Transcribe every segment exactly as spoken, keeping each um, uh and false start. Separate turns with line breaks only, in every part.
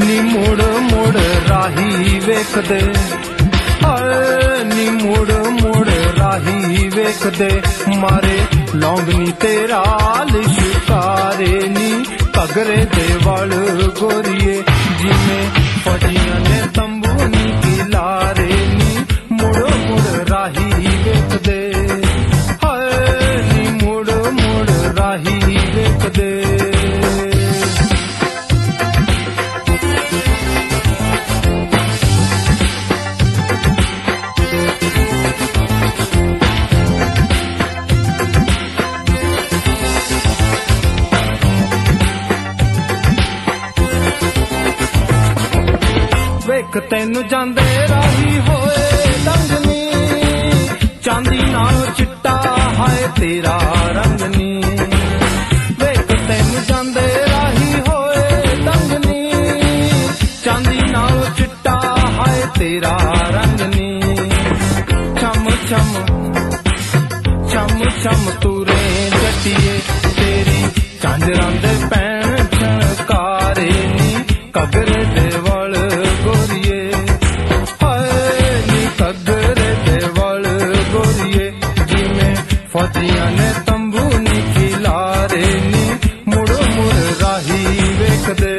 ਨੀ ਮੁੜ ਮੁੜ ਰਾਹੀ ਵੇਖਦੇ, ਹਾਏ ਨੀ ਮੁੜ ਮੁੜ ਰਾਹੀ ਵੇਖਦੇ, ਮਾਰੇ ਲੌਂਗਨੀ ਤੇਰਾ ਲਿਸ਼ਕਾਰੇ ਨੀ ਘਗਰੇ ਦੇ ਵਲ ਗੋਰੀਏ, ਜਿਵੇਂ ਫੜੀਆਂ ਨੇ ਤੰਬੂ ਨੀ ਕਿਲਾਰੇ ਨੀ ਮੁੜ ਮੁੜ ਰਾਹੀ ਵੇਖਦੇ, ਹਾਏ ਨੀ ਮੁੜ ਮੁੜ ਰਾਹੀ ਵੇਖਦੇ। ਵੇਖ ਤੈਨੂੰ ਜਾਂਦੇ ਰਾਹੀ ਹੋਏ ਲੰਘਨੀ, ਚਾਂਦੀ ਨਾਲ ਚਿੱਟਾ ਹਾਏ ਤੇਰਾ ਰੰਗ ਨੀ, ਵੇਖ ਤੈਨੂੰ ਜਾਂਦੇ ਰਾਹੀ ਹੋਏ ਲੰਘਨੀ, ਚਾਂਦੀ ਨਾਲ ਚਿੱਟਾ ਹਾਏ ਤੇਰਾ ਰੰਗ ਨੀ, ਛਮ ਛਮ ਛਮ ਛਮ ਤੁਰੇ ਜੱਟੀਏ, ਤੇਰੀ ਝਾਂਜਰਾਂ ਦੇ ਪੈਣ ਛਣਕਾਰੇ ਨੀ ਘਗਰੇ ਦੇ ਵਲ ਗੋਰੀਏ, ਹਾਏ ਨੀ ਘਗਰੇ ਦੇ ਵਲ ਗੋਰੀਏ, ਜਿਵੇਂ ਫੌਜੀਆਂ ਨੇ ਤੰਬੂ ਨੀ ਖਿਲਾਰੇ ਨੀ ਮੁੜ ਮੁੜ ਰਾਹੀ ਵੇਖਦੇ।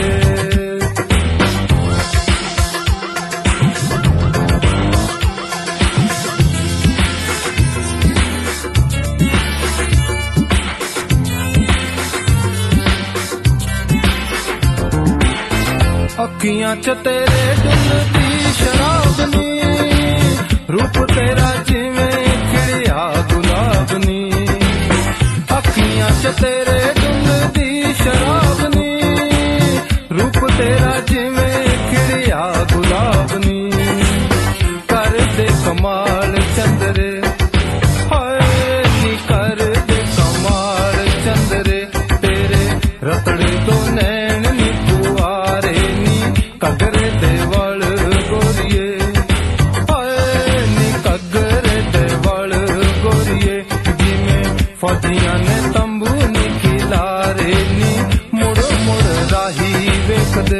ਅੱਖੀਆਂ ਚ ਤੇਰੇ ਡੁੱਲਦੀ ਸ਼ਰਾਬ ਨੀ, ਰੂਪ ਤੇਰਾ ਜਿਵੇਂ ਖਿੜਿਆ ਗੁਲਾਬ ਨੀ, ਅੱਖੀਆਂ ਚ ਤੇਰੇ ਡੁੱਲਦੀ ਸ਼ਰਾਬ ਨੀ, ਰੂਪ ਤੇਰਾ ਜਿਵੇਂ ਖਿੜਿਆ ਗੁਲਾਬ ਨੀ, ਕਰਦੇ ਕਮਾਲ ਚੰਦਰੇ, ਹਾਏ ਨੀ ਕਰਦੇ ਕਮਾਲ ਚੰਦਰੇ, ਤੇਰੇ ਰਤੜੇ ਤੋਂ ਨੈਣ ਨੀ ਪੁਆਰੇ ਨੀ ਘਗਰੇ ਦੇ ਵਲ ਗੋਰੀਏ, ਹਾਏ ਨੀ ਘਗਰੇ ਦੇ ਵਲ ਗੋਰੀਏ, ਜਿਵੇਂ ਫੌਜੀਆਂ ਨੇ ਤੰਬੂ ਨੀ ਖਿਲਾਰੇ ਨੀ ਮੁੜ ਮੁੜ ਰਾਹੀ ਵੇਖਦੇ।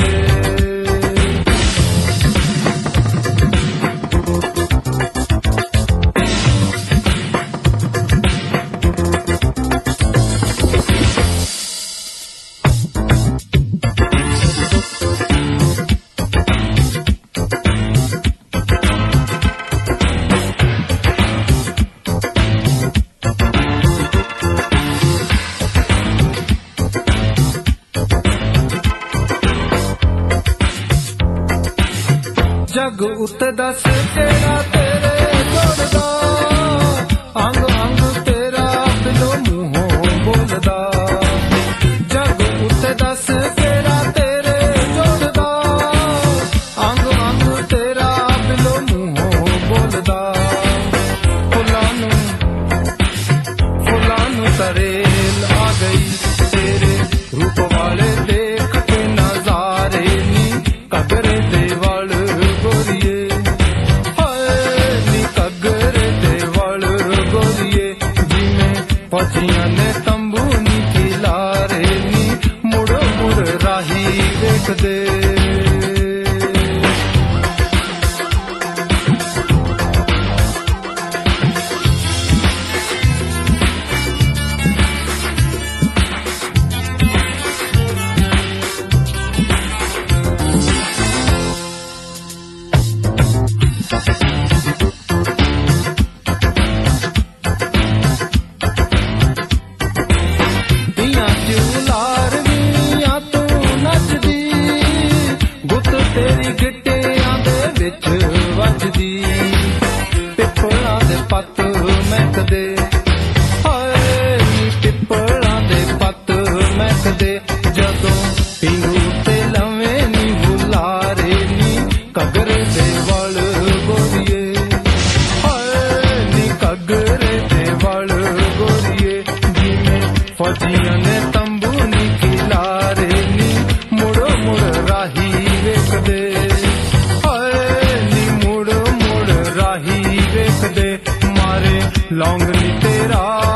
ਜਗ ਉੱਤੇ ਦੱਸ ਕਿਹੜਾ ਤੇਰੇ ਜੋੜਦਾ, ਅੰਗ ਅੰਗ ਤੇਰਾ ਦਿਲੋਂ ਮੂੰਹੋਂ ਬੋਲਦਾ, ਜਗ ਉੱਤੇ ਦੱਸ ਕਿਹੜਾ ਤੇਰੇ ਜੋੜਦਾ, ਅੰਗ ਅੰਗ ਤੇਰਾ ਦਿਲੋਂ ਮੂੰਹੋਂ ਬੋਲਦਾ, ਫੁੱਲਾਂ ਨੂੰ ਫੁੱਲਾਂ ਨੂੰ ਤਰੇਲ ਆ ਗਈ, ਤੇਰੇ ਰੂਪ ਵਾਲੇ ਦੇਖ ਕੇ ਨਜ਼ਾਰੇ ਨੀ ਘਗਰੇ ਦੇ ਵਲ ਗੋਰੀਏ, ਹਾਏ ਨੀ ਘਗਰੇ ਦੇ ਵਲ ਗੋਰੀਏ, ਜਿਵੇਂ ਫੌਜੀਆਂ ਨੇ ਤੰਬੂ ਨੀ ਖਿਲਾਰੇ ਨੀ ਮੁੜ ਮੁੜ ਰਾਹੀ ਵੇਖਦੇ। ਤੇਰੀ ਗਿੱਟਿਆਂ ਦੇ ਵਿੱਚ ਵੱਜਦੀ, ਪਿੱਪਲਾਂ ਦੇ ਪੱਤ ਮਹਿਕਦੇ, ਹਾਏ ਨੀ ਪਿੱਪਲਾਂ ਦੇ ਪੱਤ ਮਹਿਕਦੇ, ਜਦੋਂ ਪੀਂਘੂ ਤੇ ਲਵੇਂ ਨੀ ਹੁਲਾਰੇ ਨੀ ਘਗਰੇ ਦੇ ਵਲ ਗੋਰੀਏ, ਹਾਏ ਨੀ ਘਗਰੇ ਦੇ ਵਲ ਗੋਰੀਏ, ਜਿਵੇਂ ਫੌਜੀਆਂ ਨੇ ਤੰਬੂ ਨੀ ਖਿਲਾਰੇ ਨੀ ਮੁੜ ਮੁੜ ਰਾਹੀ ਵੇਖਦੇ, ਹਾਏ ਨੀ ਮੁੜ ਮੁੜ ਰਾਹੀ ਵੇਖਦੇ, ਮਾਰੇ ਲੌਂਗ ਨੀ ਤੇਰਾ